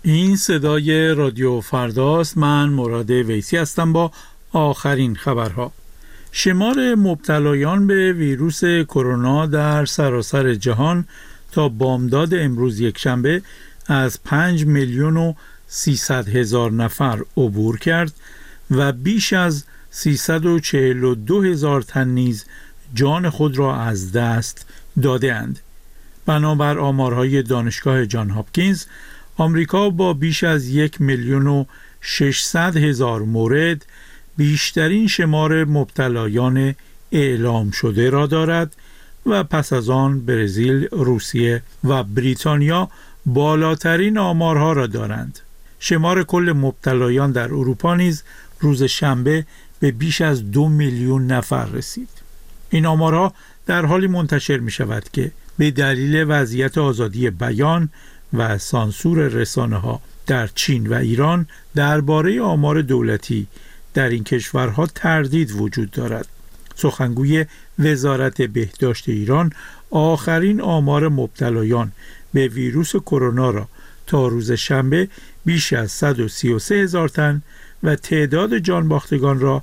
این صدای رادیو فرداست. من مراد ویسی هستم با آخرین خبرها. شمار مبتلایان به ویروس کرونا در سراسر جهان تا بامداد امروز یکشنبه از 5,300,000 نفر عبور کرد و بیش از 342,000 تن نیز جان خود را از دست داده‌اند. بنابر آمارهای دانشگاه جان هاپکینز، آمریکا با بیش از 1,600,000 مورد بیشترین شمار مبتلایان اعلام شده را دارد و پس از آن برزیل، روسیه و بریتانیا بالاترین آمارها را دارند. شمار کل مبتلایان در اروپا نیز روز شنبه به بیش از 2 میلیون نفر رسید. این آمارها در حالی منتشر می شود که به دلیل وضعیت آزادی بیان و سانسور رسانه‌ها در چین و ایران درباره آمار دولتی در این کشورها تردید وجود دارد. سخنگوی وزارت بهداشت ایران آخرین آمار مبتلایان به ویروس کرونا را تا روز شنبه بیش از 133,000 تن و تعداد جانباختگان را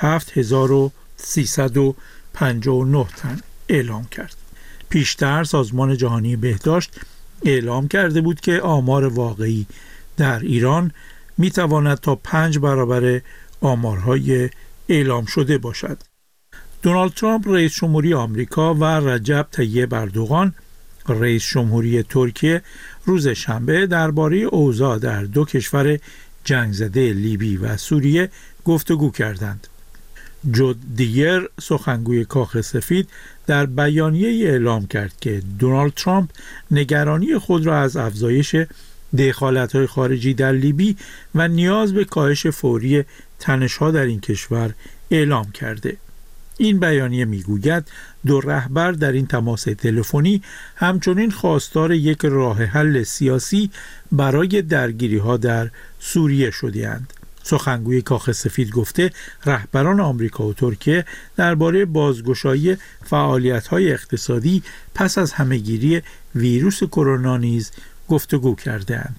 7,359 تن اعلام کرد. پیشتر سازمان جهانی بهداشت اعلام کرده بود که آمار واقعی در ایران می تواند تا 5 برابر آمارهای اعلام شده باشد. دونالد ترامپ رئیس جمهوری آمریکا و رجب طیب اردوغان رئیس جمهوری ترکیه روز شنبه درباره اوضاع در دو کشور جنگ زده لیبی و سوریه گفتگو کردند. جود دیگر سخنگوی کاخ سفید در بیانیه‌ای اعلام کرد که دونالد ترامپ نگرانی خود را از افزایش دخالت‌های خارجی در لیبی و نیاز به کاهش فوری تنش‌ها در این کشور اعلام کرده. این بیانیه میگوید دو رهبر در این تماس تلفنی همچنین خواستار یک راه حل سیاسی برای درگیری‌ها در سوریه شده‌اند. سخنگوی کاخ سفید گفته رهبران آمریکا و ترکیه درباره بازگشایی فعالیت‌های اقتصادی پس از همه‌گیری ویروس کرونا نیز گفتگو کرده‌اند.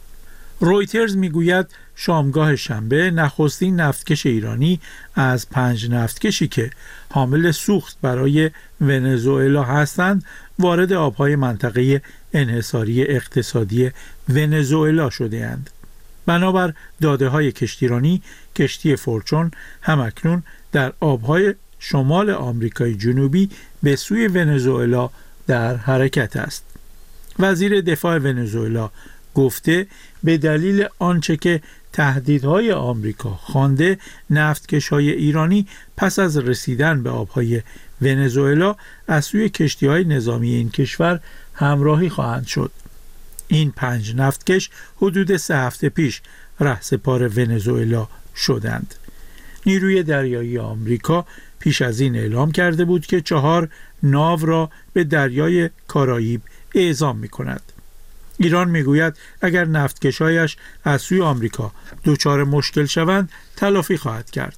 رویترز میگوید شامگاه شنبه نخستین نفتکش ایرانی از 5 نفتکشی که حامل سوخت برای ونزوئلا هستند وارد آبهای منطقه انحصاری اقتصادی ونزوئلا شده‌اند. بنابر داده‌های کشتیرانی، کشتی فورچون همکنون در آبهای شمال آمریکای جنوبی به سوی ونزوئلا در حرکت است. وزیر دفاع ونزوئلا گفته به دلیل آنچه که تهدیدهای آمریکا خوانده نفتکش‌های ایرانی پس از رسیدن به آبهای ونزوئلا از سوی کشتی‌های نظامی این کشور همراهی خواهند شد. این 5 نفتکش حدود 3 هفته پیش رهسپار ونزوئلا شدند. نیروی دریایی آمریکا پیش از این اعلام کرده بود که 4 ناو را به دریای کارائیب اعزام می‌کند. ایران میگوید اگر نفتکش‌هایش از سوی آمریکا دچار مشکل شوند تلافی خواهد کرد.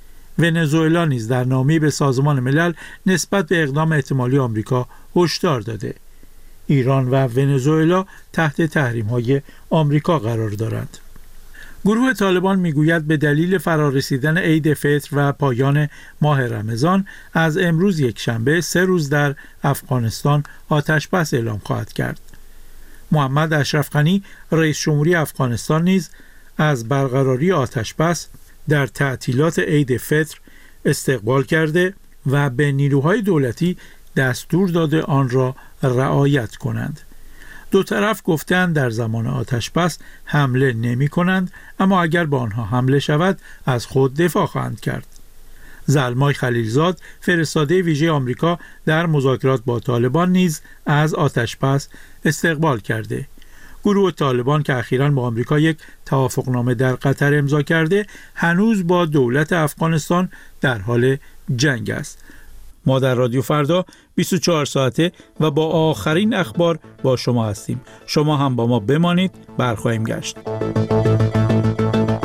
ونزوئلا نیز در نامه‌ای به سازمان ملل نسبت به اقدام احتمالی آمریکا هشدار داده. ایران و ونزوئلا تحت تحریم‌های آمریکا قرار دارند. گروه طالبان میگوید به دلیل فرارسیدن عید فطر و پایان ماه رمضان از امروز یکشنبه 3 روز در افغانستان آتش‌بس اعلام خواهد کرد. محمد اشرف غنی رئیس جمهوری افغانستان نیز از برقراری آتش‌بس در تعطیلات عید فطر استقبال کرده و به نیروهای دولتی دستور داده آن را رعایت کنند. دو طرف گفتند در زمان آتش‌بس حمله نمی کنند، اما اگر به آنها حمله شود از خود دفاع خواهند کرد. زلمای خلیلزاد فرستاده ویژه آمریکا در مذاکرات با طالبان نیز از آتش‌بس استقبال کرده. گروه طالبان که اخیراً با آمریکا یک توافقنامه در قطر امضا کرده هنوز با دولت افغانستان در حال جنگ است. ما در رادیو فردا 24 ساعته و با آخرین اخبار با شما هستیم. شما هم با ما بمانید، برخواهیم گشت.